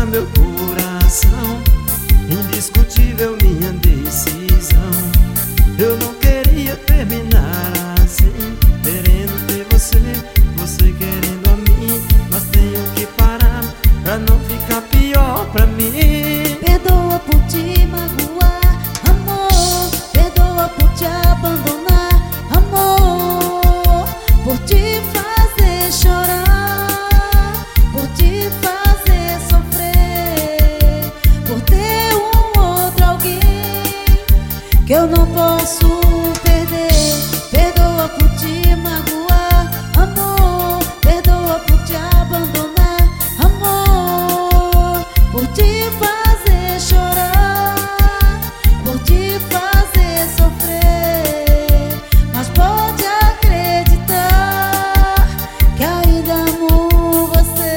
meu coração, indiscutível minha decisão. Eu não queria terminar assim, querendo ter você, você querendo a mim, mas tenho que parar pra não ficar pior pra mim. Perdoa por te magoar, amor. Perdoa por te abandonar, amor. Por te fazer chorar, por te fazer sofrer, por ter outro alguém que eu não posso perder. Perdoa por te magoar, amor. Perdoa por te abandonar, amor. Por te fazer chorar, por te fazer sofrer, mas pode acreditar que ainda amo você.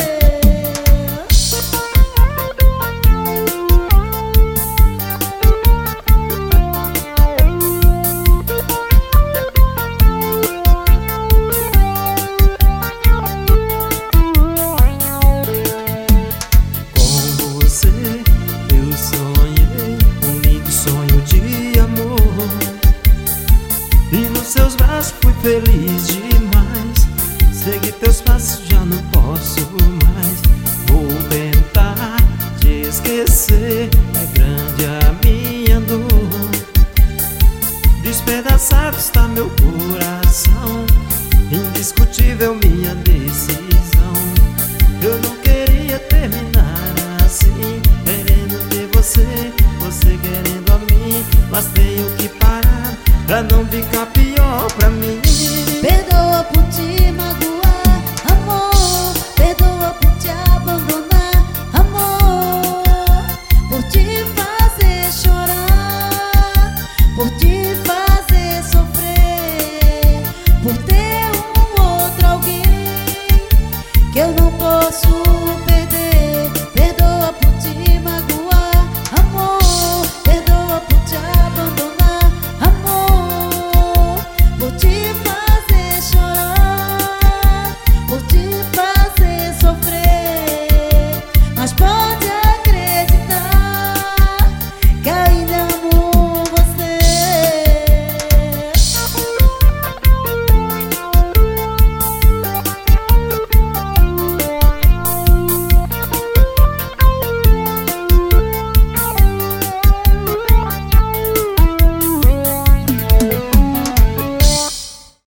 Eu sonhei um lindo sonho de amor, e nos seus braços fui feliz demais. Segui teus passos, já não posso mais. Vou tentar te esquecer, é grande a minha dor. Despedaçado está meu coração, indiscutível minha decisão. Eu não queria terminar assim, querendo ter você, você querendo a mim, mas tenho que parar pra não ficar pior pra mim. Perdoa por te magoar, amor. Perdoa por te abandonar, amor. Por te fazer chorar, por te